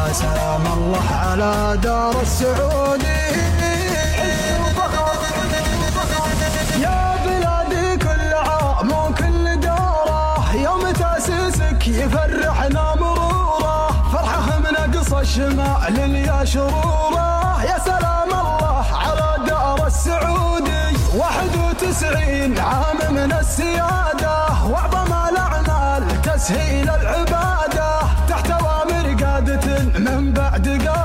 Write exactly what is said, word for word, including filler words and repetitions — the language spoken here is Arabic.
سلام الله على دار السعودي. يا بلادي كل عام وكل دوره يوم تأسيسك يفرحنا مروره، فرحه من أقصى الشمال يا شروره. يا سلام الله على دار السعودي، واحد وتسعين عام من السيادة وأعظم الأعمال تسهيل العبادة، تحت أوامر قادة من بعد قادة